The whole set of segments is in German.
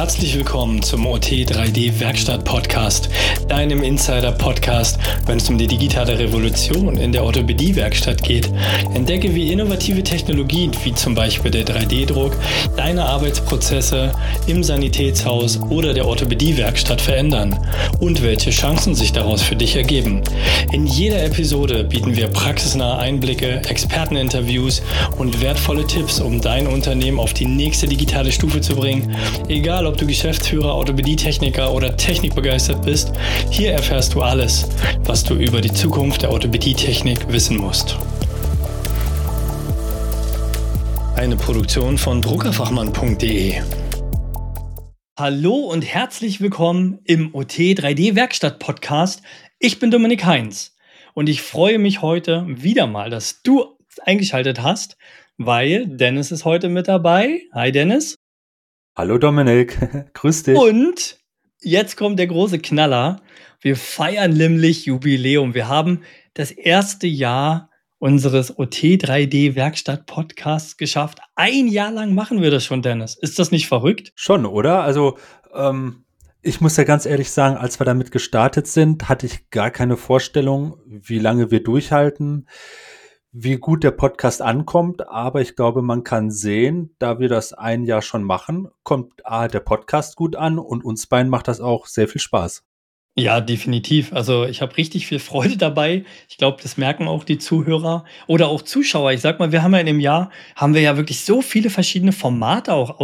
Herzlich willkommen zum OT3D-Werkstatt-Podcast, deinem Insider-Podcast, wenn es um die digitale Revolution in der Orthopädie-Werkstatt geht. Entdecke, wie innovative Technologien, wie zum Beispiel der 3D-Druck, deine Arbeitsprozesse im Sanitätshaus oder der Orthopädie-Werkstatt verändern und welche Chancen sich daraus für dich ergeben. In jeder Episode bieten wir praxisnahe Einblicke, Experteninterviews und wertvolle Tipps, um dein Unternehmen auf die nächste digitale Stufe zu bringen. Egal, ob du Geschäftsführer, Orthopädie-Techniker oder technikbegeistert bist, hier erfährst du alles, was du über die Zukunft der Orthopädie-Technik wissen musst. Eine Produktion von druckerfachmann.de. Hallo und herzlich willkommen im OT3D-Werkstatt-Podcast. Ich bin Dominik Heinz und ich freue mich heute wieder mal, dass du eingeschaltet hast, weil Dennis ist heute mit dabei. Hi Dennis. Hallo Dominik, grüß dich. Und jetzt kommt der große Knaller. Wir feiern nämlich Jubiläum. Wir haben das erste Jahr unseres OT3D-Werkstatt-Podcasts geschafft. Ein Jahr lang machen wir das schon, Dennis. Ist das nicht verrückt? Schon, oder? Also, ich muss ja ganz ehrlich sagen, als wir damit gestartet sind, hatte ich gar keine Vorstellung, wie lange wir durchhalten, wie gut der Podcast ankommt. Aber ich glaube, man kann sehen, da wir das ein Jahr schon machen, kommt der Podcast gut an und uns beiden macht das auch sehr viel Spaß. Ja, definitiv. Also ich habe richtig viel Freude dabei. Ich glaube, das merken auch die Zuhörer oder auch Zuschauer. Ich sag mal, wir haben ja in dem Jahr, haben wir ja wirklich so viele verschiedene Formate auch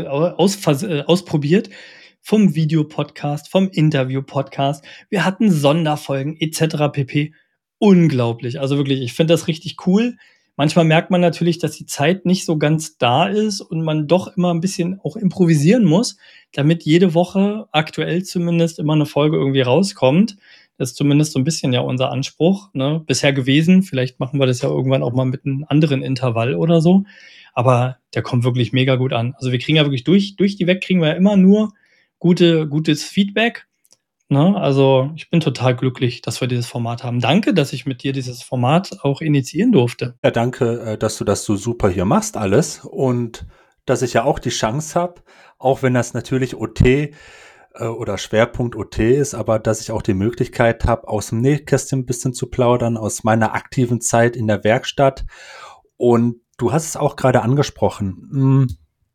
ausprobiert. Vom Videopodcast, vom Interview-Podcast. Wir hatten Sonderfolgen etc. pp. Unglaublich. Also wirklich, ich finde das richtig cool. Manchmal merkt man natürlich, dass die Zeit nicht so ganz da ist und man doch immer ein bisschen auch improvisieren muss, damit jede Woche aktuell zumindest immer eine Folge irgendwie rauskommt. Das ist zumindest so ein bisschen ja unser Anspruch, ne, bisher gewesen. Vielleicht machen wir das ja irgendwann auch mal mit einem anderen Intervall oder so. Aber der kommt wirklich mega gut an. Also wir kriegen ja wirklich durch die weg kriegen wir ja immer nur gutes Feedback. Ne? Also ich bin total glücklich, dass wir dieses Format haben. Danke, dass ich mit dir dieses Format auch initiieren durfte. Ja, danke, dass du das so super hier machst alles und dass ich ja auch die Chance habe, auch wenn das natürlich OT oder Schwerpunkt OT ist, aber dass ich auch die Möglichkeit habe, aus dem Nähkästchen ein bisschen zu plaudern, aus meiner aktiven Zeit in der Werkstatt. Und du hast es auch gerade angesprochen.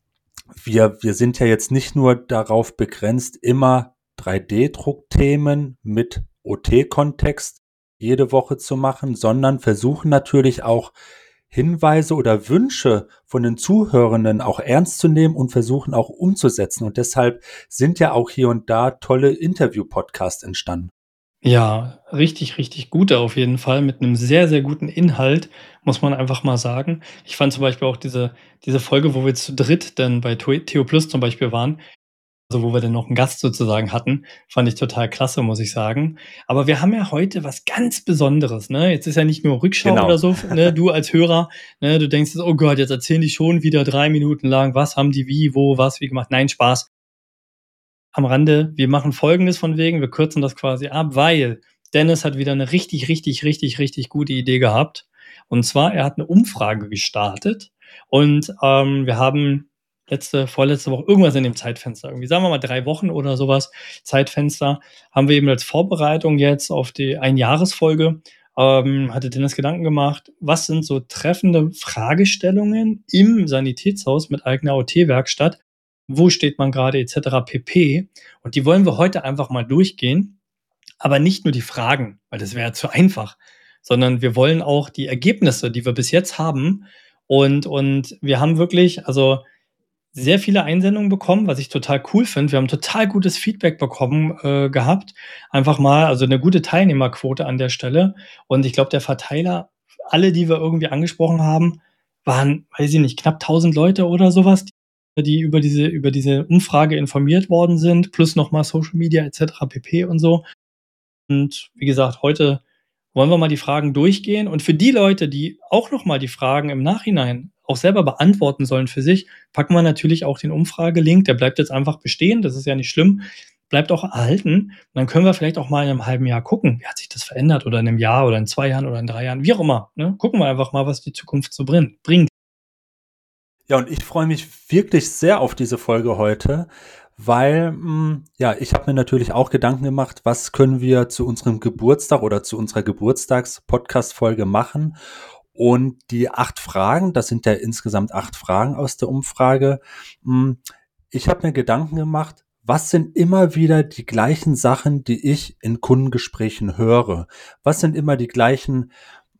Wir sind ja jetzt nicht nur darauf begrenzt, immer 3D-Druckthemen mit OT-Kontext jede Woche zu machen, sondern versuchen natürlich auch Hinweise oder Wünsche von den Zuhörenden auch ernst zu nehmen und versuchen auch umzusetzen. Und deshalb sind ja auch hier und da tolle Interview-Podcasts entstanden. Ja, richtig, richtig gute auf jeden Fall mit einem sehr, sehr guten Inhalt, muss man einfach mal sagen. Ich fand zum Beispiel auch diese Folge, wo wir zu dritt dann bei Theo Plus zum Beispiel waren, also wo wir dann noch einen Gast sozusagen hatten, fand ich total klasse, muss ich sagen. Aber wir haben ja heute was ganz Besonderes, ne? Jetzt ist ja nicht nur Rückschau Genau. oder so, ne? Du als Hörer, ne, du denkst jetzt: „Oh Gott, jetzt erzählen die schon wieder 3 Minuten lang, was haben die wie, wo, was, wie gemacht?“ Nein, Spaß. Am Rande, wir machen Folgendes von wegen, wir kürzen das quasi ab, weil Dennis hat wieder eine richtig, richtig, richtig, richtig gute Idee gehabt. Und zwar, er hat eine Umfrage gestartet und, wir haben vorletzte Woche irgendwas in dem Zeitfenster, irgendwie, sagen wir mal 3 Wochen oder sowas Zeitfenster, haben wir eben als Vorbereitung jetzt auf die Einjahresfolge, hatte Dennis Gedanken gemacht, was sind so treffende Fragestellungen im Sanitätshaus mit eigener OT-Werkstatt, wo steht man gerade etc. pp. Und die wollen wir heute einfach mal durchgehen, aber nicht nur die Fragen, weil das wäre ja zu einfach, sondern wir wollen auch die Ergebnisse, die wir bis jetzt haben. Und wir haben wirklich, also sehr viele Einsendungen bekommen, was ich total cool finde. Wir haben total gutes Feedback bekommen gehabt. Einfach mal, also eine gute Teilnehmerquote an der Stelle. Und ich glaube, der Verteiler, alle, die wir irgendwie angesprochen haben, waren, weiß ich nicht, knapp 1000 Leute oder sowas, die über diese Umfrage informiert worden sind, plus nochmal Social Media etc. pp. Und so. Und wie gesagt, heute wollen wir mal die Fragen durchgehen. Und für die Leute, die auch nochmal die Fragen im Nachhinein auch selber beantworten sollen für sich, packen wir natürlich auch den Umfragelink. Der bleibt jetzt einfach bestehen. Das ist ja nicht schlimm. Bleibt auch erhalten. Und dann können wir vielleicht auch mal in einem halben Jahr gucken, wie hat sich das verändert oder in einem Jahr oder in 2 Jahren oder in 3 Jahren, wie auch immer. Ne? Gucken wir einfach mal, was die Zukunft so bringt. Ja, und ich freue mich wirklich sehr auf diese Folge heute, weil, ja, ich habe mir natürlich auch Gedanken gemacht, was können wir zu unserem Geburtstag oder zu unserer Geburtstags-Podcast-Folge machen? Und die 8 Fragen, das sind ja insgesamt 8 Fragen aus der Umfrage. Hm, Ich habe mir Gedanken gemacht, was sind immer wieder die gleichen Sachen, die ich in Kundengesprächen höre? Was sind immer die gleichen,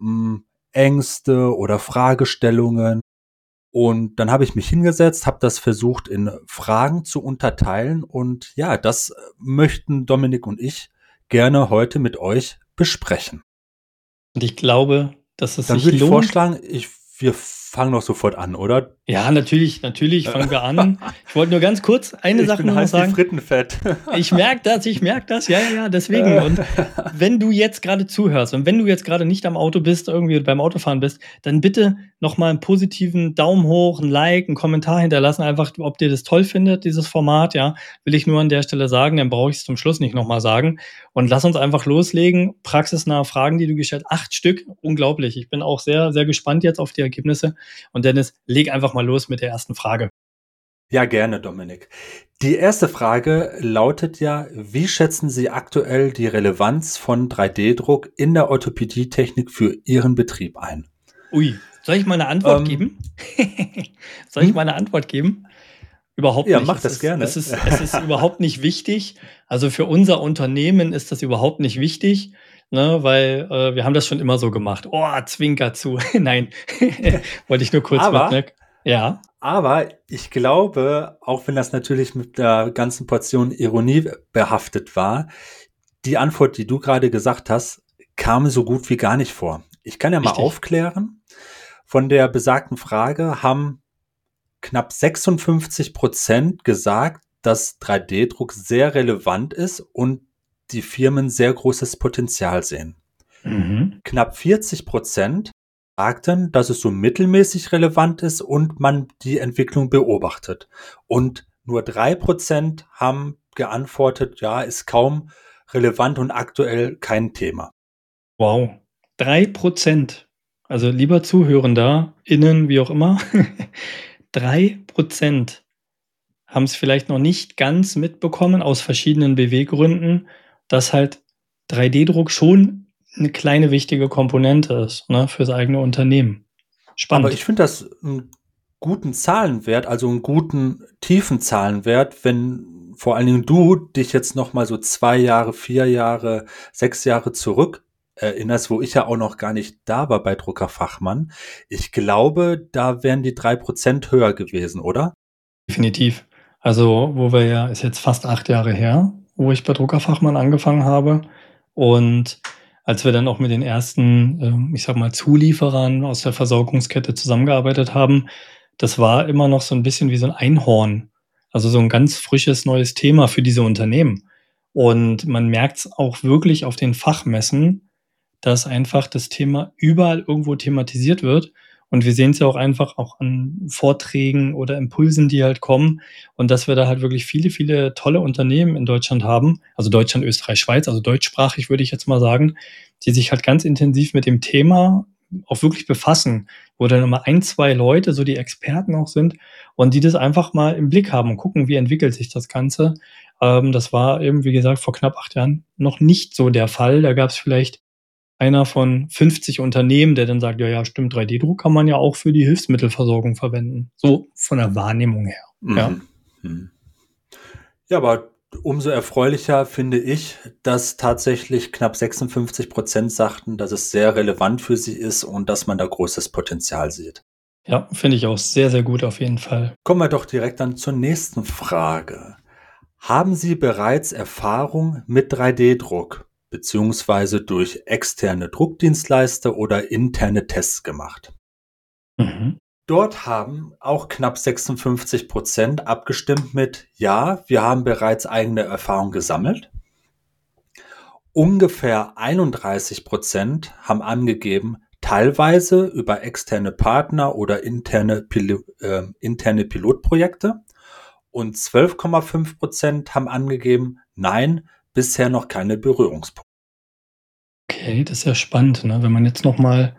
Ängste oder Fragestellungen? Und dann habe ich mich hingesetzt, habe das versucht in Fragen zu unterteilen und ja, das möchten Dominik und ich gerne heute mit euch besprechen. Und ich glaube, dass es Dann sich würde ich lohnt. vorschlagen, wir fangen doch sofort an, oder? Ja, natürlich Äh, fangen wir an. Ich wollte nur ganz kurz eine Ich Sache bin nur noch heiß wie sagen. Frittenfett. Ich merke das, ja, deswegen. Und wenn du jetzt gerade zuhörst und wenn du jetzt gerade nicht am Auto bist, irgendwie beim Autofahren bist, dann bitte noch mal 'n positiven Daumen hoch, ein Like, einen Kommentar hinterlassen, einfach, ob ihr das toll findet, dieses Format, ja. Will ich nur an der Stelle sagen, dann brauche ich es zum Schluss nicht noch mal sagen. Und lass uns einfach loslegen. Praxisnahe Fragen, die du gestellt 8 Stück, unglaublich. Ich bin auch sehr, sehr gespannt jetzt auf die Ergebnisse. Und Dennis, leg einfach mal los mit der ersten Frage. Ja, gerne, Dominik. Die erste Frage lautet ja, wie schätzen Sie aktuell die Relevanz von 3D-Druck in der Orthopädietechnik für Ihren Betrieb ein? Ui, soll ich mal eine Antwort Ähm, geben? Soll ich hm? mal eine Antwort geben? Überhaupt Ja, nicht. mach das gerne. Es ist überhaupt nicht wichtig. Also, für unser Unternehmen ist das überhaupt nicht wichtig, ne, weil, wir haben das schon immer so gemacht. Oh, Zwinker zu. Nein, wollte ich nur kurz mit, Aber ne? Ja, Aber ich glaube, auch wenn das natürlich mit der ganzen Portion Ironie behaftet war, die Antwort, die du gerade gesagt hast, kam so gut wie gar nicht vor. Ich kann ja mal richtig. aufklären. Von der besagten Frage haben knapp 56% gesagt, dass 3D-Druck sehr relevant ist und die Firmen sehr großes Potenzial sehen. Mhm. Knapp 40% sagten, dass es so mittelmäßig relevant ist und man die Entwicklung beobachtet. Und nur 3% haben geantwortet, ja, ist kaum relevant und aktuell kein Thema. Wow, 3%. Also, lieber Zuhörender, innen, wie auch immer, 3% haben es vielleicht noch nicht ganz mitbekommen aus verschiedenen Beweggründen, dass halt 3D-Druck schon eine kleine wichtige Komponente ist, ne, fürs eigene Unternehmen. Aber Spannend. ich finde das einen guten Zahlenwert, also einen guten tiefen Zahlenwert, wenn vor allen Dingen du dich jetzt noch mal so 2 Jahre, 4 Jahre, 6 Jahre zurück erinnerst, wo ich ja auch noch gar nicht da war bei Druckerfachmann. Ich glaube, da wären die 3% höher gewesen, oder? Definitiv. Also, wo wir ja ist jetzt fast 8 Jahre her, wo ich bei Druckerfachmann angefangen habe. Und als wir dann auch mit den ersten, ich sage mal, Zulieferern aus der Versorgungskette zusammengearbeitet haben, das war immer noch so ein bisschen wie so ein Einhorn. Also, so ein ganz frisches neues Thema für diese Unternehmen. Und man merkt es auch wirklich auf den Fachmessen, dass einfach das Thema überall irgendwo thematisiert wird. Und wir sehen es ja auch einfach auch an Vorträgen oder Impulsen, die halt kommen. Und dass wir da halt wirklich viele, viele tolle Unternehmen in Deutschland haben, also Deutschland, Österreich, Schweiz, also deutschsprachig würde ich jetzt mal sagen, die sich halt ganz intensiv mit dem Thema auch wirklich befassen, wo dann immer ein, zwei Leute so die Experten auch sind und die das einfach mal im Blick haben und gucken, wie entwickelt sich das Ganze. Das war eben, wie gesagt, vor knapp 8 Jahren noch nicht so der Fall. Da gab es vielleicht einer von 50 Unternehmen, der dann sagt: „Ja, ja, stimmt, 3D-Druck kann man ja auch für die Hilfsmittelversorgung verwenden.“ So von der Wahrnehmung her, ja. Mhm. Mhm. Ja, aber umso erfreulicher finde ich, dass tatsächlich knapp 56% sagten, dass es sehr relevant für sie ist und dass man da großes Potenzial sieht. Ja, finde ich auch sehr, sehr gut auf jeden Fall. Kommen wir doch direkt dann zur nächsten Frage. Haben Sie bereits Erfahrung mit 3D-Druck beziehungsweise durch externe Druckdienstleister oder interne Tests gemacht? Mhm. Dort haben auch knapp 56% abgestimmt mit Ja, wir haben bereits eigene Erfahrung gesammelt. Ungefähr 31% haben angegeben, teilweise über externe Partner oder interne Pilotprojekte. Und 12,5% haben angegeben, nein, bisher noch keine Berührungspunkte. Okay, das ist ja spannend, ne? Wenn man jetzt noch mal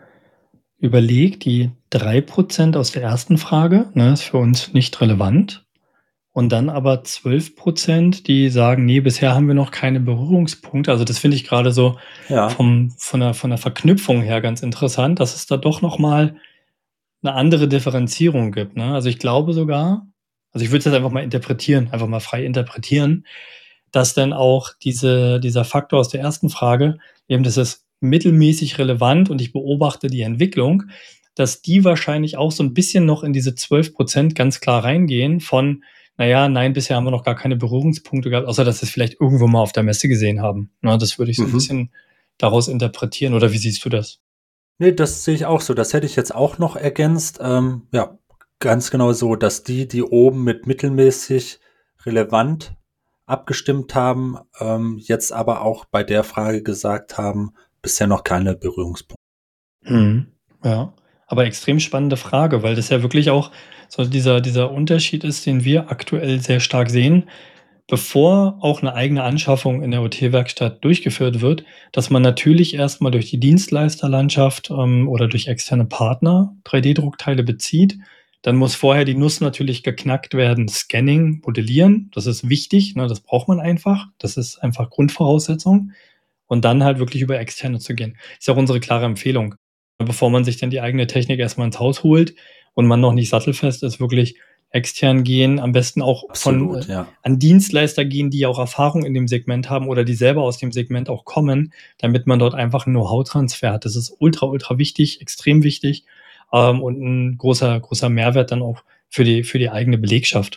überlegt, die 3% aus der ersten Frage, ne, ist für uns nicht relevant. Und dann aber 12%, die sagen: „Ne, bisher haben wir noch keine Berührungspunkte.“ Also, das finde ich grade so Ja. von der Verknüpfung her ganz interessant, dass es da doch noch mal 'ne andere Differenzierung gibt, ne? Also, ich glaube sogar, also, ich würde es jetzt einfach mal interpretieren, einfach mal frei interpretieren, dass dann auch dieser Faktor aus der ersten Frage, eben das ist mittelmäßig relevant und ich beobachte die Entwicklung, dass die wahrscheinlich auch so 'n bisschen noch in diese 12% ganz klar reingehen von: „Na ja, nein, bisher haben wir noch gar keine Berührungspunkte gehabt, außer dass wir's vielleicht irgendwo mal auf der Messe gesehen haben.“ Ne, das würde ich so 'n Mhm. bisschen daraus interpretieren, oder wie siehst du das? Ne, das sehe ich auch so. Das hätte ich jetzt auch noch ergänzt. Ja, ganz genau so, dass die oben mit mittelmäßig relevant abgestimmt haben, jetzt aber auch bei der Frage gesagt haben, bisher noch keine Berührungspunkte. Mhm. Ja, aber extrem spannende Frage, weil das ja wirklich auch so dieser Unterschied ist, den wir aktuell sehr stark sehen, bevor auch 'ne eigene Anschaffung in der OT-Werkstatt durchgeführt wird, dass man natürlich erst mal durch die Dienstleisterlandschaft, oder durch externe Partner 3D-Druckteile bezieht. Dann muss vorher die Nuss natürlich geknackt werden. Scanning, Modellieren, das ist wichtig, ne? Das braucht man einfach. Das ist einfach Grundvoraussetzung. Und dann halt wirklich über Externe zu gehen. Ist ja auch unsere klare Empfehlung. Bevor man sich dann die eigene Technik erst mal ins Haus holt und man noch nicht sattelfest ist, wirklich extern gehen, am besten auch von Absolut, ja. an Dienstleister gehen, die auch Erfahrung in dem Segment haben oder die selber aus dem Segment auch kommen, damit man dort einfach 'n Know-how-Transfer hat. Das ist ultra, ultra wichtig, extrem wichtig, und 'n großer, großer Mehrwert dann auch für die eigene Belegschaft.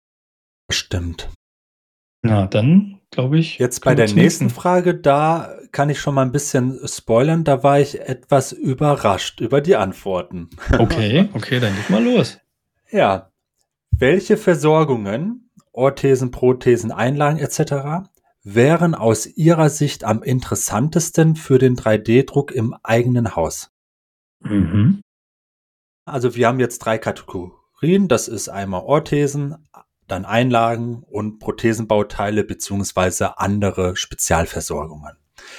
Stimmt. Ja, dann glaube ich, Jetzt bei können wir der zur nächsten nächsten. Frage, da kann ich schon mal 'n bisschen spoilern, da war ich etwas überrascht über die Antworten. Okay, okay, dann leg mal los. Ja. Welche Versorgungen, Orthesen, Prothesen, Einlagen et cetera, wären aus Ihrer Sicht am interessantesten für den 3D-Druck im eigenen Haus? Mhm. Also, wir haben jetzt 3 Kategorien. Das ist einmal Orthesen, dann Einlagen und Prothesenbauteile beziehungsweise andere Spezialversorgungen.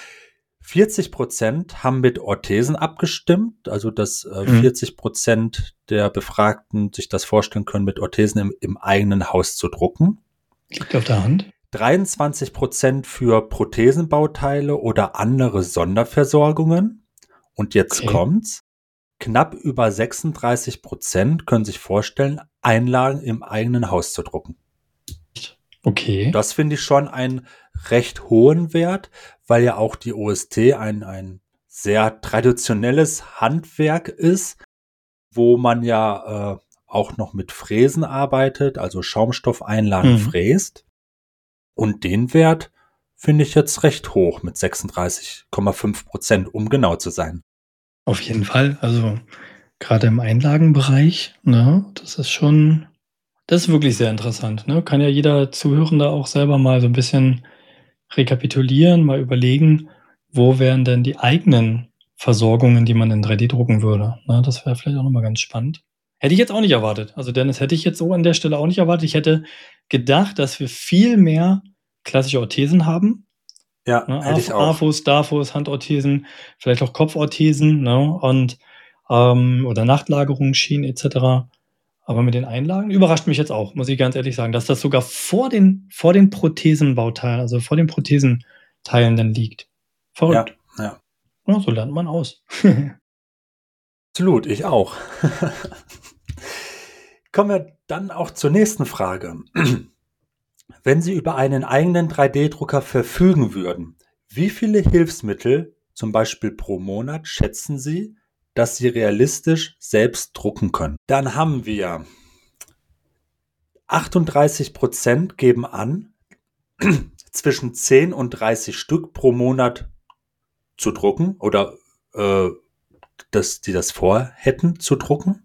40% haben mit Orthesen abgestimmt, also dass, Mhm. 40% der Befragten sich das vorstellen können, mit Orthesen im eigenen Haus zu drucken. Liegt auf der Hand. 23% für Prothesenbauteile oder andere Sonderversorgungen. Und jetzt Okay. kommt's. Knapp über 36% können sich vorstellen, Einlagen im eigenen Haus zu drucken. Okay. Das finde ich schon einen recht hohen Wert, weil ja auch die OST ein sehr traditionelles Handwerk ist, wo man ja, auch noch mit Fräsen arbeitet, also Schaumstoffeinlagen Mhm. fräst. Und den Wert finde ich jetzt recht hoch mit 36,5%, um genau zu sein. Auf jeden Fall. Also, grade im Einlagenbereich, ne, das ist wirklich sehr interessant, ne? Kann ja jeder Zuhörende auch selber mal so 'n bisschen rekapitulieren, mal überlegen, wo wären denn die eigenen Versorgungen, die man in 3D drucken würde, ne? Das wäre vielleicht auch noch mal ganz spannend. Hätte ich jetzt auch nicht erwartet. Also, Dennis, hätte ich jetzt so an der Stelle auch nicht erwartet. Ich hätte gedacht, dass wir viel mehr klassische Orthesen haben, Ja, ne? hätte ich auch. AFOs, DAFOs, Handorthesen, vielleicht auch Kopforthesen, ne? Und, oder Nachtlagerungsschienen et cetera. Aber mit den Einlagen überrascht mich jetzt auch, muss ich ganz ehrlich sagen, dass das sogar vor den Prothesenbauteilen, also vor den Prothesenteilen dann liegt. Ja, Verrückt. ja. Ja, so lernt man aus. Absolut, ich auch. Kommen wir dann auch zur nächsten Frage. Wenn Sie über einen eigenen 3D-Drucker verfügen würden, wie viele Hilfsmittel, zum Beispiel pro Monat, schätzen Sie, dass Sie realistisch selbst drucken können? Dann haben wir 38% geben an, zwischen 10 und 30 Stück pro Monat zu drucken oder, dass die das vorhätten zu drucken.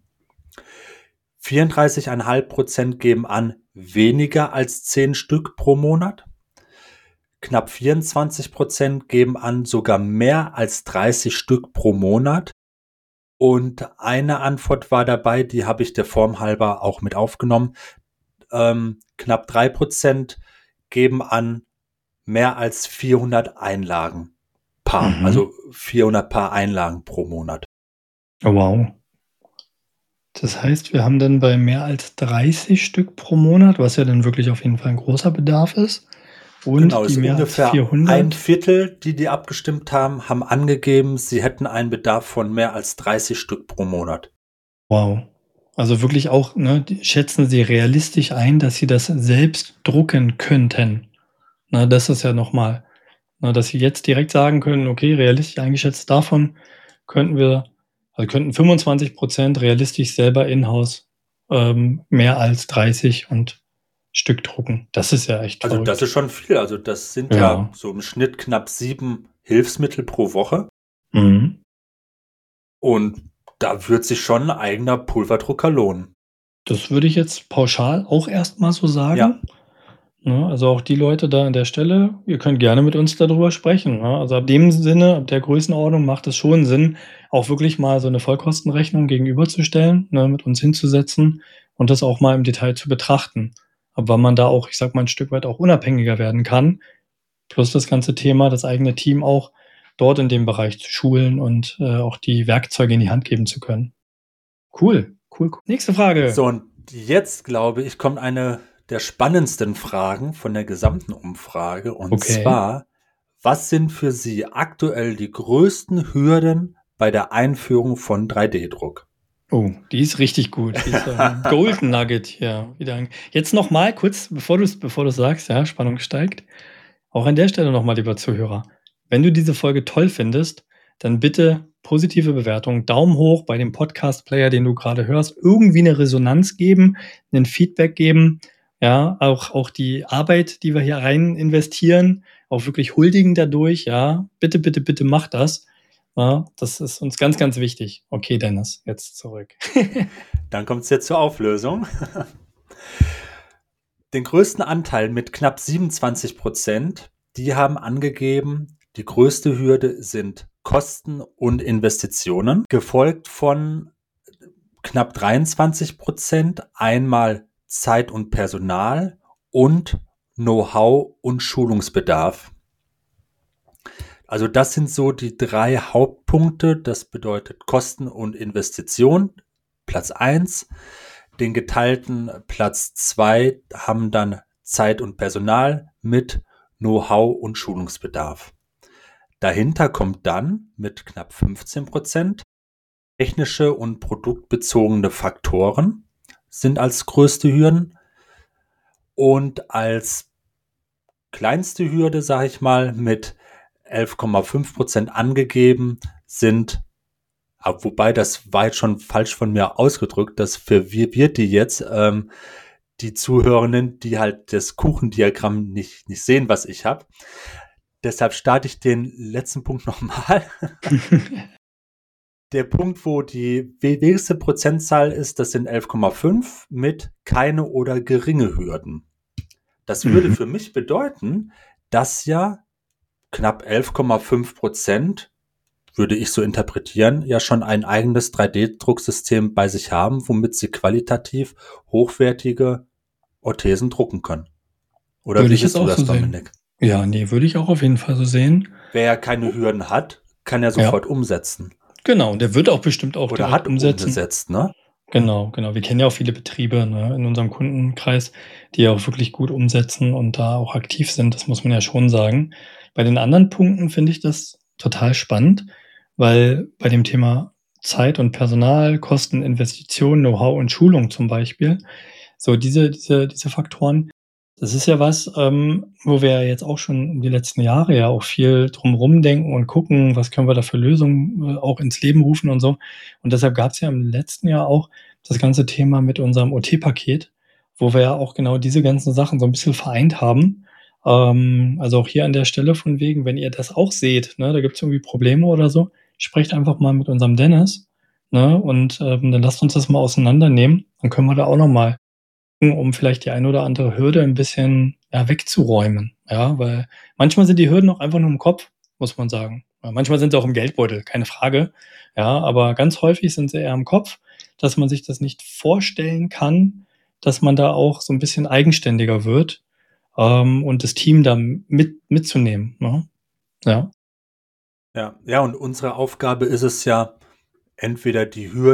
34,5% geben an, weniger als 10 Stück pro Monat. Knapp 24% geben an, sogar mehr als 30 Stück pro Monat. Und eine Antwort war dabei, die habe ich der Form halber auch mit aufgenommen. Knapp 3% geben an, mehr als 400 Einlagen Paar, Mhm. also 400 Paar Einlagen pro Monat. Oh, wow. Das heißt, wir haben dann bei mehr als 30 Stück pro Monat, was ja dann wirklich auf jeden Fall ein großer Bedarf ist, Genau, und die ist mehr als ungefähr ein 400. Viertel, die abgestimmt haben, haben angegeben, sie hätten einen Bedarf von mehr als 30 Stück pro Monat. Wow. Also wirklich auch, ne, schätzen Sie realistisch ein, dass Sie das selbst drucken könnten. Na, das ist ja nochmal, dass Sie jetzt direkt sagen können, okay, realistisch eingeschätzt davon könnten wir, also könnten 25% realistisch selber in-house mehr als 30 und Stück drucken. Das ist ja echt Also das verrückt. ist schon viel. Also das sind ja Ja. so im Schnitt knapp 7 Hilfsmittel pro Woche. Mhm. Und da wird sich schon ein eigener Pulverdrucker lohnen. Das würde ich jetzt pauschal auch erstmal so Ja, sagen. Ne, also auch die Leute da an der Stelle, ihr könnt gerne mit uns darüber sprechen, ne? Also ab dem Sinne, ab der Größenordnung macht es schon Sinn, auch wirklich mal so eine Vollkostenrechnung gegenüberzustellen, ne, mit uns hinzusetzen und das auch mal im Detail zu betrachten. Ab wann man da auch, ich sage mal, ein Stück weit auch unabhängiger werden kann, plus das ganze Thema, das eigene Team auch dort in dem Bereich zu schulen und, auch die Werkzeuge in die Hand geben zu können. Cool, cool, cool. Nächste Frage. so und jetzt, glaube ich, kommt eine der spannendsten Fragen von der gesamten Umfrage. Und Okay. zwar, was sind für Sie aktuell die größten Hürden bei der Einführung von 3D-Druck? Oh, die ist richtig gut. Die ist, Golden Nugget hier wieder. Jetzt noch mal kurz, bevor du's sagst, ja, Spannung steigt. Auch an der Stelle noch mal, lieber Zuhörer, wenn du diese Folge toll findest, dann bitte positive Bewertung, Daumen hoch bei dem Podcast-Player, den du gerade hörst, irgendwie eine Resonanz geben, 'nen Feedback geben, ja, auch die Arbeit, die wir hier rein investieren, auch wirklich huldigen dadurch, ja. Bitte, bitte, bitte mach das. Ja, das ist uns ganz, ganz wichtig. Okay, Dennis, jetzt zurück. Dann kommt es jetzt zur Auflösung. Den größten Anteil mit knapp 27%, die haben angegeben, die größte Hürde sind Kosten und Investitionen, gefolgt von knapp 23%, einmal Zeit und Personal und Know-how und Schulungsbedarf. Also das sind so die 3 Hauptpunkte. Das bedeutet Kosten und Investition, Platz 1. Den geteilten Platz 2 haben dann Zeit und Personal mit Know-how und Schulungsbedarf. Dahinter kommt dann mit knapp 15% technische und produktbezogene Faktoren sind als größte Hürden und als kleinste Hürde, sage ich mal, mit 11,5% angegeben sind, wobei das war jetzt schon falsch von mir ausgedrückt, das verwirrt die jetzt, die Zuhörenden, die halt das Kuchendiagramm nicht sehen, was ich habe. Deshalb starte ich den letzten Punkt nochmal. Der Punkt, wo die wenigste Prozentzahl ist, das sind 11,5 mit keine oder geringe Hürden. Das würde Mhm. für mich bedeuten, dass ja knapp 11,5%, würde ich so interpretieren, ja schon ein eigenes 3D-Drucksystem bei sich haben, womit sie qualitativ hochwertige Orthesen drucken können. Oder Würde wie ich jetzt siehst du auch das, so sehen. Dominik? Ja, ne, würde ich auch auf jeden Fall so sehen. Wer ja keine Hürden hat, kann ja Ja, sofort umsetzen genau. Und der wird auch bestimmt auch oder direkt hat umsetzen. umgesetzt, ne? Genau, genau. Wir kennen ja auch viele Betriebe, ne, in unserem Kundenkreis, die ja auch wirklich gut umsetzen und da auch aktiv sind. Das muss man ja schon sagen. Bei den anderen Punkten finde ich das total spannend, weil bei dem Thema Zeit und Personal, Kosten, Investitionen, Know-how und Schulung zum Beispiel, so diese Faktoren, das ist ja was, wo wir ja jetzt auch schon die letzten Jahre ja auch viel drum rumdenken und gucken, was können wir da für Lösungen, auch ins Leben rufen und so. Und deshalb gab es ja im letzten Jahr auch das ganze Thema mit unserem OT-Paket, wo wir ja auch genau diese ganzen Sachen so ein bisschen vereint haben. Also auch hier an der Stelle von wegen, wenn ihr das auch seht, ne, da gibt's irgendwie Probleme oder so, sprecht einfach mal mit unserem Dennis, ne, und, dann lasst uns das mal auseinandernehmen. Dann können wir da auch noch mal, um vielleicht die eine oder andere Hürde ein bisschen, ja, wegzuräumen, ja? Weil manchmal sind die Hürden auch einfach nur im Kopf, muss man sagen. Ja, manchmal sind sie auch im Geldbeutel, keine Frage, ja, aber ganz häufig sind sie eher im Kopf, dass man sich das nicht vorstellen kann, dass man da auch so ein bisschen eigenständiger wird, und das Team da mitzunehmen, ne? Ja. Ja, ja, und unsere Aufgabe ist es ja, entweder die Hürde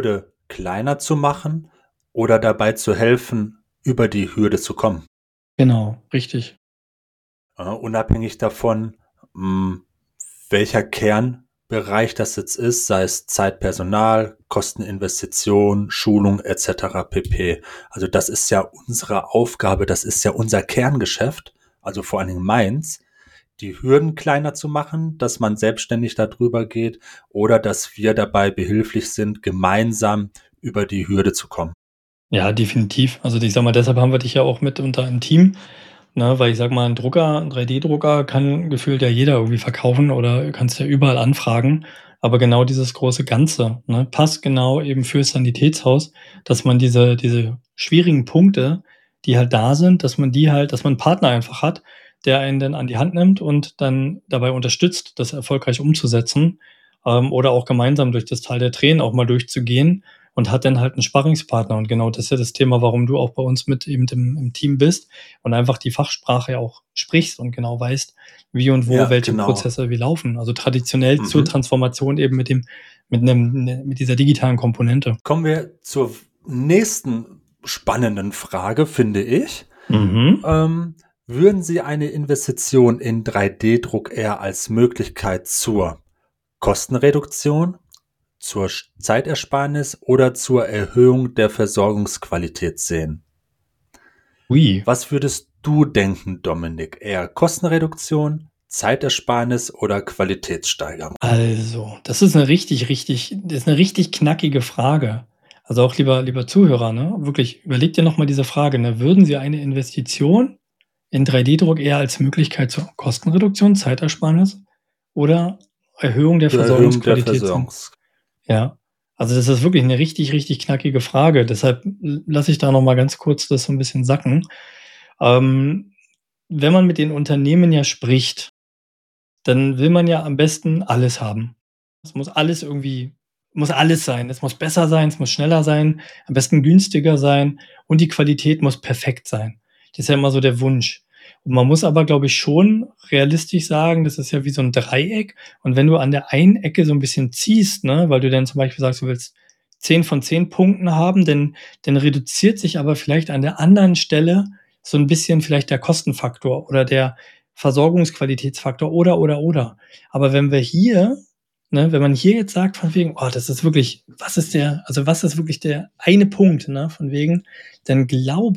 kleiner zu machen oder dabei zu helfen, über die Hürde zu kommen. Genau, richtig. Unabhängig davon, hm, welcher Kernbereich das jetzt ist, sei es Zeit, Personal, Kosteninvestition, Schulung et cetera pp. Also das ist ja unsere Aufgabe, das ist ja unser Kerngeschäft, also vor allen Dingen meins, die Hürden kleiner zu machen, dass man selbstständig darüber geht oder dass wir dabei behilflich sind, gemeinsam über die Hürde zu kommen. Ja, definitiv. Also, ich sage mal, deshalb haben wir dich ja auch mit unter im Team, ne? Weil ich sage mal, 'n Drucker 'n 3D-Drucker kann gefühlt ja jeder irgendwie verkaufen oder kannst ja überall anfragen. Aber genau dieses große Ganze, ne, passt genau eben fürs Sanitätshaus, dass man diese schwierigen Punkte, die halt da sind, dass man 'n Partner einfach hat, der einen dann an die Hand nimmt und dann dabei unterstützt, das erfolgreich umzusetzen, oder auch gemeinsam durch das Tal der Tränen auch mal durchzugehen und hat dann halt 'n Sparringspartner. Und genau das ist ja das Thema, warum du auch bei uns mit eben im Team bist und einfach die Fachsprache ja auch sprichst und genau weißt, wie und wo Ja, welche genau. Prozesse wie laufen. Also, traditionell zur Mhm. Transformation eben mit dieser digitalen Komponente. Kommen wir zur nächsten spannenden Frage, finde ich. Mhm. Ähm, Würden Sie eine Investition in 3D-Druck eher als Möglichkeit zur Kostenreduktion, zur Zeitersparnis oder zur Erhöhung der Versorgungsqualität sehen? Ui. Was würdest du denken, Dominik? Eher Kostenreduktion, Zeitersparnis oder Qualitätssteigerung? Also, das ist 'ne richtig knackige Frage. Also, auch lieber Zuhörer, ne, wirklich überleg dir noch mal diese Frage, ne? Würden Sie eine Investition in 3D-Druck eher als Möglichkeit zur Kostenreduktion, Zeitersparnis oder Erhöhung der Zur Erhöhung der Versorgungsqualität sehen? Versorgungs. Ja, also das ist wirklich 'ne richtig knackige Frage. Deshalb lasse ich da noch mal ganz kurz das so 'n bisschen sacken. Ähm, Wenn man mit den Unternehmen ja spricht, dann will man ja am besten alles haben. Es muss alles irgendwie muss alles sein. Es muss besser sein, es muss schneller sein, am besten günstiger sein und die Qualität muss perfekt sein. Das ist ja immer so der Wunsch. Und man muss aber, glaube ich, schon realistisch sagen, das ist ja wie so 'n Dreieck. Und wenn du an der einen Ecke so 'n bisschen ziehst, ne, weil du dann zum Beispiel sagst, du willst 10 von 10 Punkten haben, dann reduziert sich aber vielleicht an der anderen Stelle so 'n bisschen vielleicht der Kostenfaktor oder der Versorgungsqualitätsfaktor oder. Aber wenn wir hier ne, wenn man hier jetzt sagt von wegen: „Oh, das ist wirklich was ist wirklich der eine Punkt“, ne, von wegen, dann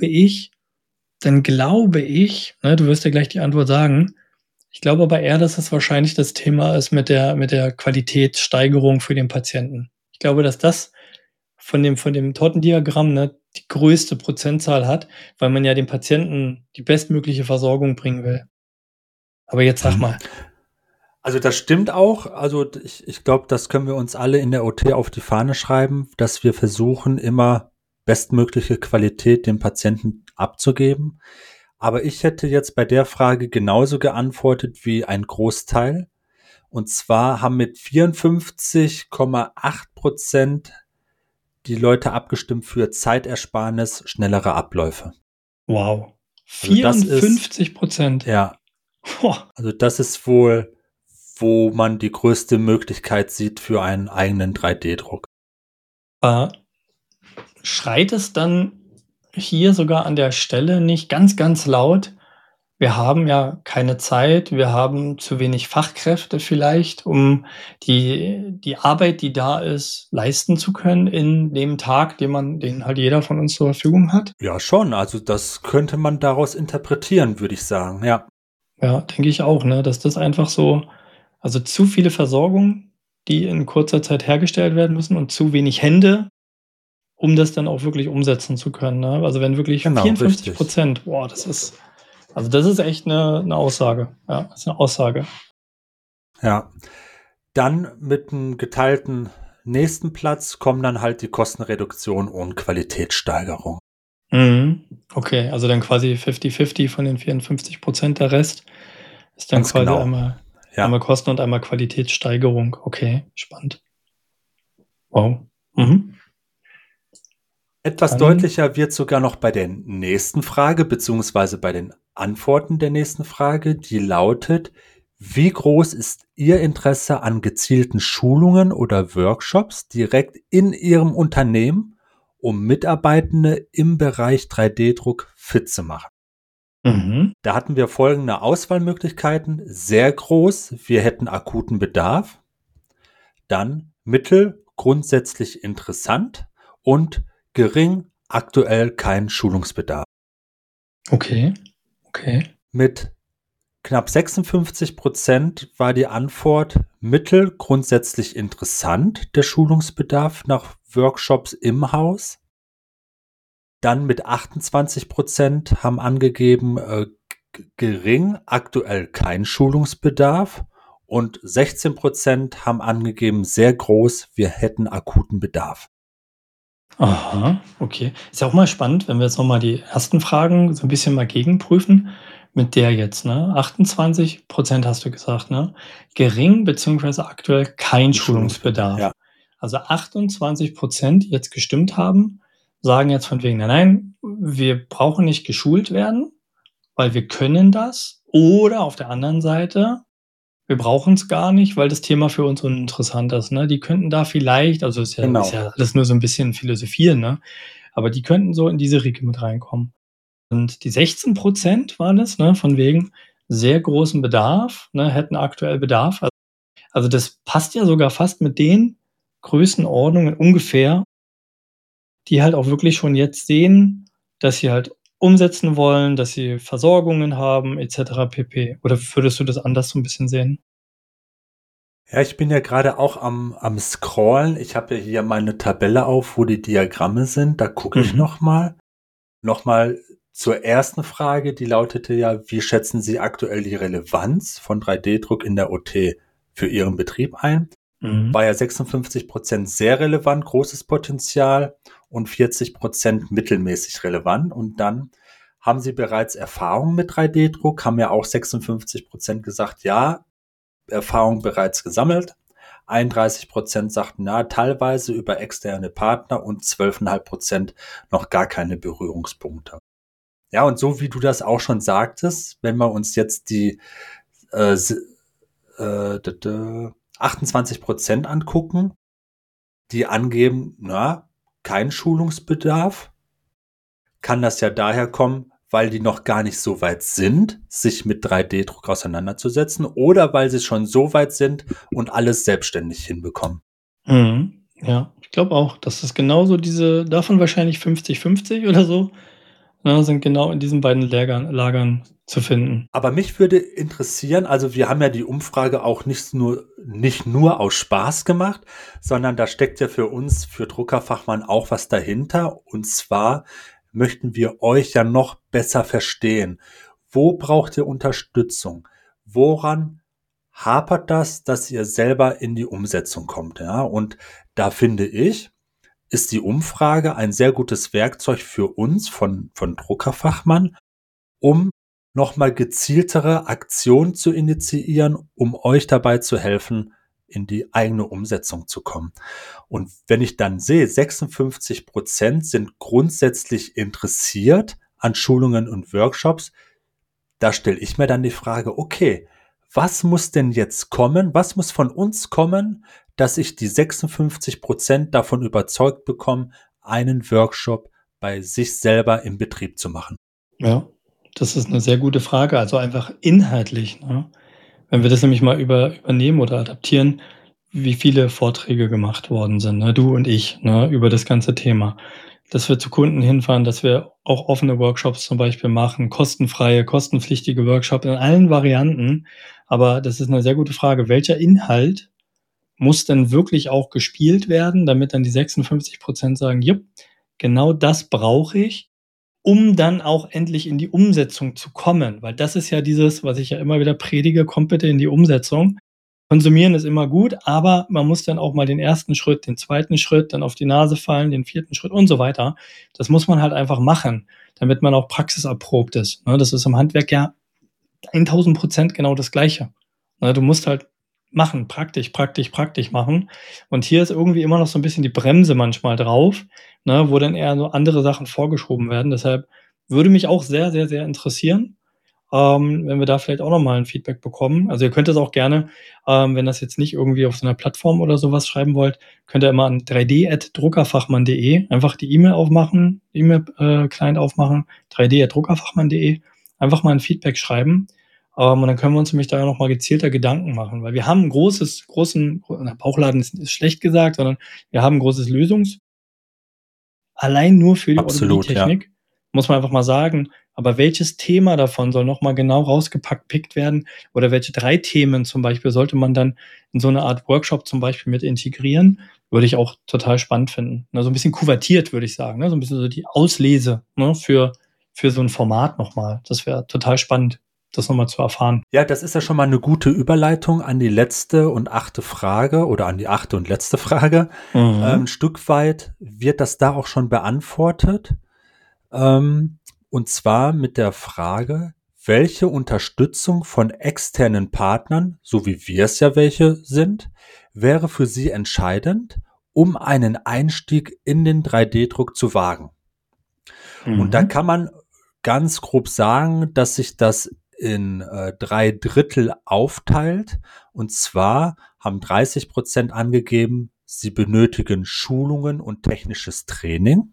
glaube ich, ne, du wirst ja gleich die Antwort sagen, ich glaube aber eher, dass es wahrscheinlich das Thema ist mit der Qualitätssteigerung für den Patienten. Ich glaube, dass das von dem Tortendiagramm, ne, die größte Prozentzahl hat, weil man ja dem Patienten die bestmögliche Versorgung bringen will. Aber jetzt sag Mhm. mal. Also das stimmt auch. Also ich glaube, das können wir uns alle in der OT auf die Fahne schreiben, dass wir versuchen, immer bestmögliche Qualität dem Patienten abzugeben. Aber ich hätte jetzt bei der Frage genauso geantwortet wie ein Großteil. Und zwar haben mit 54,8% die Leute abgestimmt für Zeitersparnis, schnellere Abläufe. Wow. Also das ist, 54%. ja, Boah. also das ist wohl, wo man die größte Möglichkeit sieht für einen eigenen 3D-Druck. Äh, Schreit es dann hier sogar an der Stelle nicht ganz laut: „Wir haben ja keine Zeit, wir haben zu wenig Fachkräfte vielleicht, um die Arbeit, die da ist, leisten zu können in dem Tag, den halt jeder von uns zur Verfügung hat?“ Ja, schon. Also das könnte man daraus interpretieren, würde ich sagen. Ja, Ja, denke ich auch, ne, dass das einfach so also zu viele Versorgung, die in kurzer Zeit hergestellt werden müssen und zu wenig Hände, um das dann auch wirklich umsetzen zu können, ne? Also, wenn wirklich genau, 54 richtig. boah, das ist echt 'ne Aussage. Ja, ist 'ne Aussage. Ja. Dann mit einem geteilten nächsten Platz kommen dann halt die Kostenreduktion und Qualitätssteigerung. Mhm. Okay, also dann quasi 50-50 von den 54 der Rest ist dann Ganz quasi genau. einmal Ja. Kosten und einmal Qualitätssteigerung. Okay, spannend. Wow. Mhm. Etwas Dann deutlicher wird sogar noch bei der nächsten Frage beziehungsweise bei den Antworten der nächsten Frage, die lautet: Wie groß ist Ihr Interesse an gezielten Schulungen oder Workshops direkt in Ihrem Unternehmen, um Mitarbeitende im Bereich 3D-Druck fit zu machen? Mhm. Da hatten wir folgende Auswahlmöglichkeiten: sehr groß, wir hätten akuten Bedarf, dann mittel, grundsätzlich interessant und gering, aktuell kein Schulungsbedarf. Okay, okay. Mit knapp 56% war die Antwort mittel, grundsätzlich interessant, der Schulungsbedarf nach Workshops im Haus. Dann mit 28% haben angegeben, gering, aktuell kein Schulungsbedarf. Und 16% haben angegeben, sehr groß, wir hätten akuten Bedarf. Aha, okay. Ist ja auch mal spannend, wenn wir jetzt noch mal die ersten Fragen so ein bisschen mal gegenprüfen mit der jetzt, ne? 28% hast du gesagt, ne? Gering beziehungsweise aktuell kein Ein Schulungsbedarf, Schulungsbedarf. ja, Also 28%, die jetzt gestimmt haben, sagen jetzt von wegen: „Nein, nein, wir brauchen nicht geschult werden, weil wir können das.“ Oder auf der anderen Seite: „Wir brauchen es gar nicht, weil das Thema für uns uninteressant ist“, ne? Die könnten da vielleicht, also ist genau. ja alles nur so 'n bisschen philosophieren, ne? Aber die könnten so in diese Riege mit reinkommen. Und die 16% waren es, ne, von wegen sehr großen Bedarf, ne, hätten aktuell Bedarf. Also, das passt ja sogar fast mit den Größenordnungen ungefähr, die halt auch wirklich schon jetzt sehen, dass sie halt umsetzen wollen, dass sie Versorgungen haben et cetera pp. Oder würdest du das anders so 'n bisschen sehen? Ja, ich bin ja gerade auch am Scrollen. Ich habe ja hier meine Tabelle auf, wo die Diagramme sind. Da gucke ich Mhm. noch mal zur ersten Frage, die lautete ja: „Wie schätzen Sie aktuell die Relevanz von 3D-Druck in der OT für Ihren Betrieb ein?“ Mhm. War ja 56% sehr relevant, großes Potenzial, und 40% mittelmäßig relevant. Und dann haben Sie bereits Erfahrung mit 3D-Druck, haben ja auch 56% gesagt, ja, Erfahrung bereits gesammelt. 31% sagten, ja, teilweise über externe Partner, und 12,5% noch gar keine Berührungspunkte. Ja, und so wie du das auch schon sagtest, wenn wir uns jetzt die äh, 28% angucken, die angeben, na, kein Schulungsbedarf, kann das ja daher kommen, weil die noch gar nicht so weit sind, sich mit 3D-Druck auseinanderzusetzen, oder weil sie schon so weit sind und alles selbstständig hinbekommen. Mhm. Ja, ich glaube auch, dass es genauso diese davon wahrscheinlich 50-50 oder so, ne, sind genau in diesen beiden Lagern zu finden. Aber mich würde interessieren, also wir haben ja die Umfrage auch nicht nur aus Spaß gemacht, sondern da steckt ja für uns, für Druckerfachmann, auch was dahinter. Und zwar möchten wir euch ja noch besser verstehen. Wo braucht ihr Unterstützung? Woran hapert das, dass ihr selber in die Umsetzung kommt? Ja, und da finde ich, ist die Umfrage ein sehr gutes Werkzeug für uns von Druckerfachmann, um nochmal gezieltere Aktionen zu initiieren, um euch dabei zu helfen, in die eigene Umsetzung zu kommen. Und wenn ich dann sehe, 56% sind grundsätzlich interessiert an Schulungen und Workshops, da stelle ich mir dann die Frage, okay, was muss denn jetzt kommen? Was muss von uns kommen, dass ich die 56% davon überzeugt bekomme, einen Workshop bei sich selber im Betrieb zu machen? Ja, das ist 'ne sehr gute Frage, also einfach inhaltlich, ne? Wenn wir das nämlich mal übernehmen oder adaptieren, wie viele Vorträge gemacht worden sind, ne, du und ich, ne, über das ganze Thema. Dass wir zu Kunden hinfahren, dass wir auch offene Workshops zum Beispiel machen, kostenfreie, kostenpflichtige Workshops in allen Varianten. Aber das ist 'ne sehr gute Frage. Welcher Inhalt muss denn wirklich auch gespielt werden, damit dann die 56% sagen: „Jupp, genau das brauche ich“, um dann auch endlich in die Umsetzung zu kommen. Weil das ist ja dieses, was ich ja immer wieder predige: „Kommt bitte in die Umsetzung.“ Konsumieren ist immer gut, aber man muss dann auch mal den ersten Schritt, den zweiten Schritt, dann auf die Nase fallen, den vierten Schritt und so weiter. Das muss man halt einfach machen, damit man auch praxiserprobt ist, ne? Das ist im Handwerk ja 1000% genau das Gleiche. Ne, du musst halt machen, praktisch, praktisch, praktisch machen. Und hier ist irgendwie immer noch so 'n bisschen die Bremse manchmal drauf, ne, wo dann eher so andere Sachen vorgeschoben werden. Deshalb würde mich auch sehr, sehr, sehr interessieren, wenn wir da vielleicht auch noch mal 'n Feedback bekommen. Also, ihr könnt das auch gerne, wenn das jetzt nicht irgendwie auf so 'ner Plattform oder so was schreiben wollt, könnt ihr immer an 3D@druckerfachmann.de einfach die E-Mail aufmachen, E-Mail Client aufmachen, 3D@druckerfachmann.de, einfach mal 'n Feedback schreiben. Und dann können wir uns nämlich da ja noch mal gezielter Gedanken machen, weil wir haben 'n großen Bauchladen ist schlecht gesagt, sondern wir haben 'n großes Lösungs allein nur für die Absolut, ja. Orthopädie-Technik, muss man einfach mal sagen. Aber welches Thema davon soll noch mal genau pickt werden oder welche 3 Themen zum Beispiel sollte man dann in so 'ne Art Workshop zum Beispiel mit integrieren, würde ich auch total spannend finden. Ne, so 'n bisschen kuvertiert, würde ich sagen, ne? So 'n bisschen so die Auslese, ne, für so 'n Format noch mal. Das wäre total spannend, das noch mal zu erfahren. Ja, das ist ja schon mal eine gute Überleitung an die letzte und achte Frage oder an die achte und letzte Frage. 'N Mhm. Stück weit wird das da auch schon beantwortet, ähm, und zwar mit der Frage: „Welche Unterstützung von externen Partnern, so wie wir es ja welche sind, wäre für Sie entscheidend, um einen Einstieg in den 3D-Druck zu wagen?“ Und da Mhm. kann man ganz grob sagen, dass sich das in 3 Drittel aufteilt. Und zwar haben 30% angegeben, sie benötigen Schulungen und technisches Training.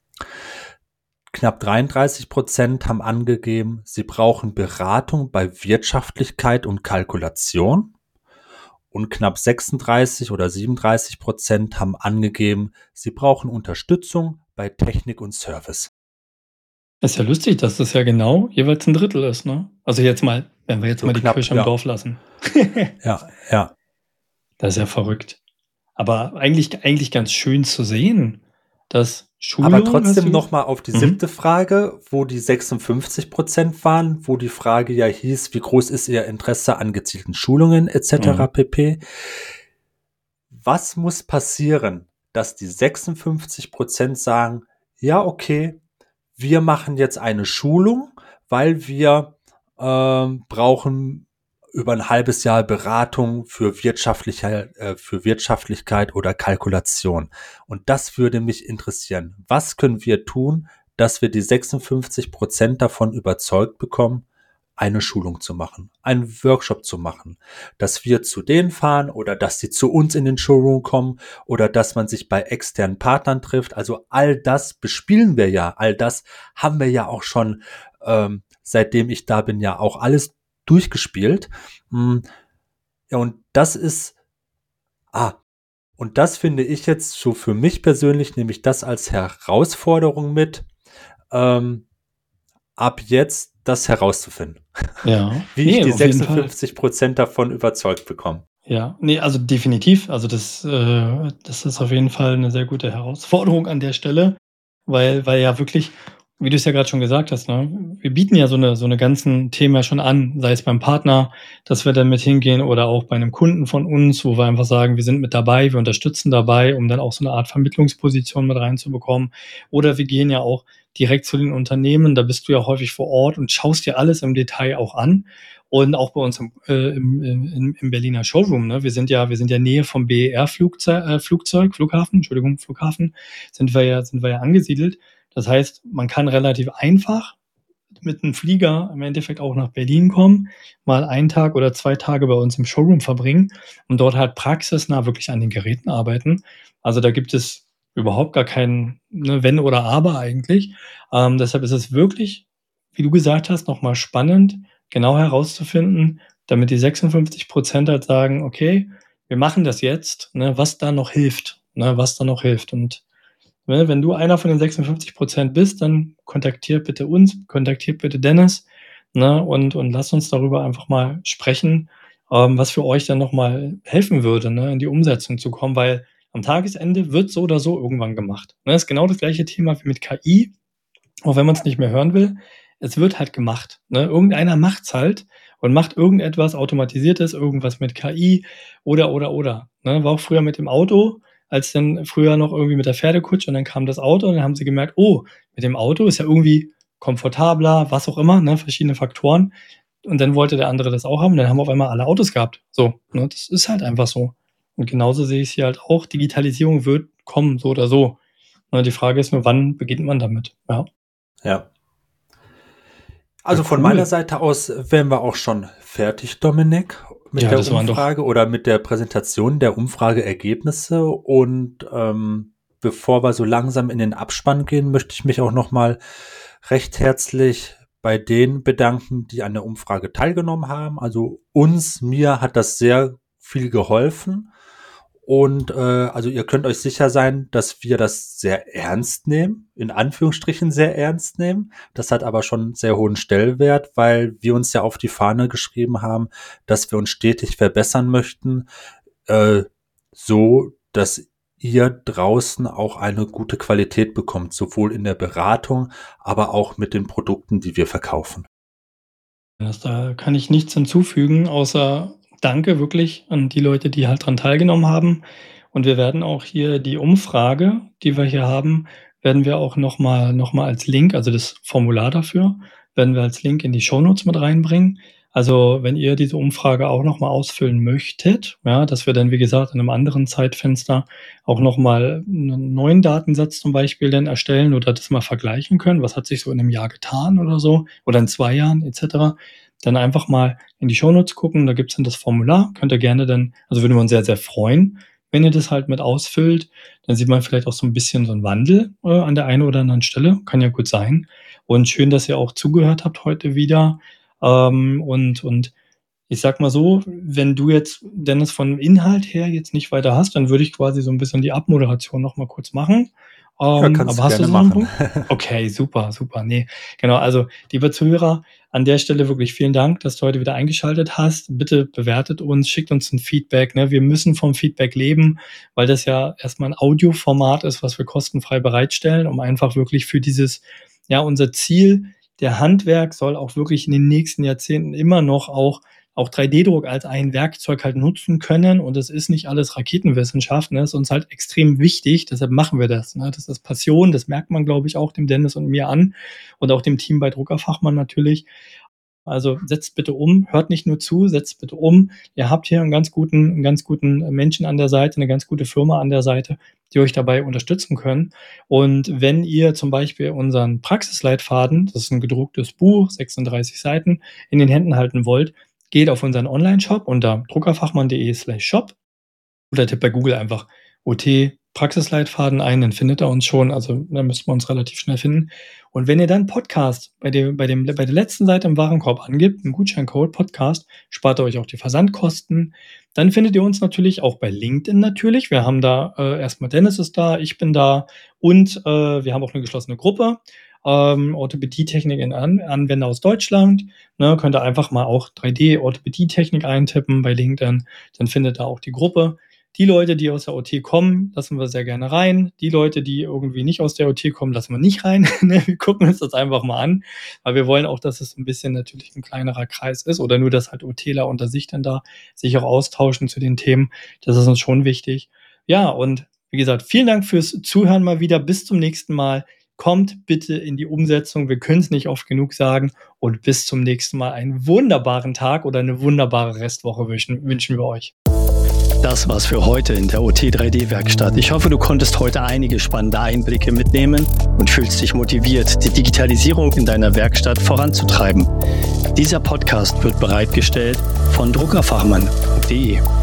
Knapp 33% haben angegeben, sie brauchen Beratung bei Wirtschaftlichkeit und Kalkulation. Und knapp 36 oder 37% haben angegeben, sie brauchen Unterstützung bei Technik und Service. Ist ja lustig, dass das ja genau jeweils 'n Drittel ist, ne? Also, jetzt mal wenn wir jetzt So mal die knapp, Kirche im ja. Dorf lassen. Ja, ja. Das ist ja verrückt. Aber eigentlich ganz schön zu sehen, dass Aber Schulung hast trotzdem du noch ges mal auf die mhm. siebte Frage, wo die 56% waren, wo die Frage ja hieß: „Wie groß ist Ihr Interesse an gezielten Schulungen et Mhm. cetera pp.“ Was muss passieren, dass die 56% sagen: „Ja, okay, wir machen jetzt eine Schulung, weil wir, brauchen über ein halbes Jahr Beratung für Wirtschaftlichkeit oder Kalkulation. Und das würde mich interessieren. Was können wir tun, dass wir die 56% davon überzeugt bekommen, eine Schulung zu machen, einen Workshop zu machen, dass wir zu denen fahren oder dass sie zu uns in den Showroom kommen oder dass man sich bei externen Partnern trifft. Also all das bespielen wir ja, all das haben wir ja auch schon, seitdem ich da bin, ja auch alles durchgespielt. Ja, ah, und das finde ich jetzt so für mich persönlich, nehme ich das als Herausforderung mit, ähm, ab jetzt das herauszufinden, Ja. wie ich Ne, die auf jeden Fall. 56% davon überzeugt bekomme. Ja. Ne, also definitiv. Also das ist auf jeden Fall 'ne sehr gute Herausforderung an der Stelle, weil ja wirklich, wie du's ja grad schon gesagt hast, ne, wir bieten ja so 'ne ganzen Themen ja schon an, sei es beim Partner, dass wir dann mit hingehen oder auch bei 'nem Kunden von uns, wo wir einfach sagen, wir sind mit dabei, wir unterstützen dabei, um dann auch so 'ne Art Vermittlungsposition mit reinzubekommen. Oder wir gehen ja auch direkt zu den Unternehmen, da bist du ja häufig vor Ort und schaust dir alles im Detail auch an. Und auch bei uns im Berliner Showroom, ne? Wir sind ja Nähe vom BER Flughafen, sind wir ja angesiedelt. Das heißt, man kann relativ einfach mit 'nem Flieger im Endeffekt auch nach Berlin kommen, mal einen Tag oder 2 Tage bei uns im Showroom verbringen und dort halt praxisnah wirklich an den Geräten arbeiten. Also, da gibt es überhaupt gar kein, ne, Wenn oder Aber eigentlich. Deshalb ist es wirklich, wie du gesagt hast, noch mal spannend, genau herauszufinden, damit die 56% halt sagen: „Okay, wir machen das jetzt“, ne, was da noch hilft, ne, was da noch hilft. Und, ne, wenn du einer von den 56% bist, dann kontaktiert bitte uns, kontaktiert bitte Dennis, ne, und lasst uns darüber einfach mal sprechen, was für euch dann noch mal helfen würde, ne, in die Umsetzung zu kommen, weil am Tagesende wird so oder so irgendwann gemacht, ne? Ist genau das gleiche Thema wie mit KI, auch wenn man's nicht mehr hören will. Es wird halt gemacht, ne? Irgendeiner macht's halt und macht irgendetwas Automatisiertes, irgendwas mit KI oder, ne? War auch früher mit dem Auto, als dann früher noch irgendwie mit der Pferdekutsche und dann kam das Auto und dann haben sie gemerkt: „Oh, mit dem Auto ist ja irgendwie komfortabler“, was auch immer, ne, verschiedene Faktoren. Und dann wollte der andere das auch haben und dann haben auf einmal alle Autos gehabt. So, ne? Das ist halt einfach so. Und genauso sehe ich's hier halt auch. Digitalisierung wird kommen, so oder so. Ne, die Frage ist nur, wann beginnt man damit? Ja. Ja. Also Ja, von meiner cool. Seite aus wären wir auch schon fertig, Dominik, mit Ja, der das waren doch Umfrage oder mit der Präsentation der Umfrageergebnisse. Und bevor wir so langsam in den Abspann gehen, möchte ich mich auch noch mal recht herzlich bei denen bedanken, die an der Umfrage teilgenommen haben. Also mir hat das sehr viel geholfen. Und also ihr könnt euch sicher sein, dass wir das sehr ernst nehmen, in Anführungsstrichen sehr ernst nehmen. Das hat aber schon einen sehr hohen Stellenwert, weil wir uns ja auf die Fahne geschrieben haben, dass wir uns stetig verbessern möchten, äh, so dass ihr draußen auch eine gute Qualität bekommt, sowohl in der Beratung, aber auch mit den Produkten, die wir verkaufen. Da kann ich nichts hinzufügen, außer Danke wirklich an die Leute, die halt dran teilgenommen haben. Und wir werden auch hier die Umfrage, die wir hier haben, werden wir auch noch mal als Link, also das Formular dafür, werden wir als Link in die Shownotes mit reinbringen. Also, wenn ihr diese Umfrage auch noch mal ausfüllen möchtet, ja, dass wir dann, wie gesagt, in einem anderen Zeitfenster auch noch mal 'nen neuen Datensatz zum Beispiel dann erstellen oder das mal vergleichen können. Was hat sich so in einem Jahr getan oder so oder in 2 Jahren et cetera. Dann einfach mal in die Shownotes gucken, da gibt's dann das Formular. Könnt ihr gerne dann, also würden wir uns sehr, sehr freuen, wenn ihr das halt mit ausfüllt. Dann sieht man vielleicht auch so ein bisschen so 'n Wandel, an der einen oder anderen Stelle. Kann ja gut sein. Und schön, dass ihr auch zugehört habt heute wieder. Und ich sage mal so, wenn du jetzt, Dennis, vom Inhalt her jetzt nicht weiter hast, dann würde ich quasi so ein bisschen die Abmoderation noch mal kurz machen. Ja, kannst Aber du hast du gerne so einen machen. Punkt? Okay, super, super. Ne, genau. Also, liebe Zuhörer, an der Stelle wirklich vielen Dank, dass du heute wieder eingeschaltet hast. Bitte bewertet uns, schickt uns ein Feedback, ne? Wir müssen vom Feedback leben, weil das ja erstmal ein Audioformat ist, was wir kostenfrei bereitstellen, um einfach wirklich für dieses, ja, unser Ziel, der Handwerk soll auch wirklich in den nächsten Jahrzehnten immer noch auch 3D-Druck als ein Werkzeug halt nutzen können. Und es ist nicht alles Raketenwissenschaft, ne? Das ist uns halt extrem wichtig. Deshalb machen wir das, ne? Das ist Passion. Das merkt man, glaube ich, auch dem Dennis und mir an und auch dem Team bei Druckerfachmann natürlich. Also setzt bitte um, hört nicht nur zu, setzt bitte um. Ihr habt hier einen ganz guten Menschen an der Seite, eine ganz gute Firma an der Seite, die euch dabei unterstützen können. Und wenn ihr zum Beispiel unseren Praxisleitfaden, das ist ein gedrucktes Buch, 36 Seiten, in den Händen halten wollt, geht auf unseren Online-Shop unter druckerfachmann.de/shop oder tippt bei Google einfach OT Praxisleitfaden ein, dann findet er uns schon. Also da müssten wir uns relativ schnell finden. Und wenn ihr dann Podcast bei der letzten Seite im Warenkorb angibt, einen Gutscheincode Podcast, spart ihr euch auch die Versandkosten. Dann findet ihr uns natürlich auch bei LinkedIn natürlich. Wir haben da erstmal Dennis ist da, ich bin da und wir haben auch eine geschlossene Gruppe. Orthopädietechnik in Anwender aus Deutschland. Ne, könnt ihr einfach mal auch 3D Orthopädietechnik eintippen bei LinkedIn. Dann findet ihr auch die Gruppe. Die Leute, die aus der OT kommen, lassen wir sehr gerne rein. Die Leute, die irgendwie nicht aus der OT kommen, lassen wir nicht rein. Wir gucken uns das einfach mal an, weil wir wollen auch, dass es ein bisschen natürlich ein kleinerer Kreis ist oder nur, dass halt OTler unter sich dann da sich auch austauschen zu den Themen. Das ist uns schon wichtig. Ja, und wie gesagt, vielen Dank fürs Zuhören mal wieder. Bis zum nächsten Mal. Kommt bitte in die Umsetzung. Wir können es nicht oft genug sagen. Und bis zum nächsten Mal einen wunderbaren Tag oder eine wunderbare Restwoche wünschen wir euch. Das war's für heute in der OT 3D-Werkstatt. Ich hoffe, du konntest heute einige spannende Einblicke mitnehmen und fühlst dich motiviert, die Digitalisierung in deiner Werkstatt voranzutreiben. Dieser Podcast wird bereitgestellt von druckerfachmann.de.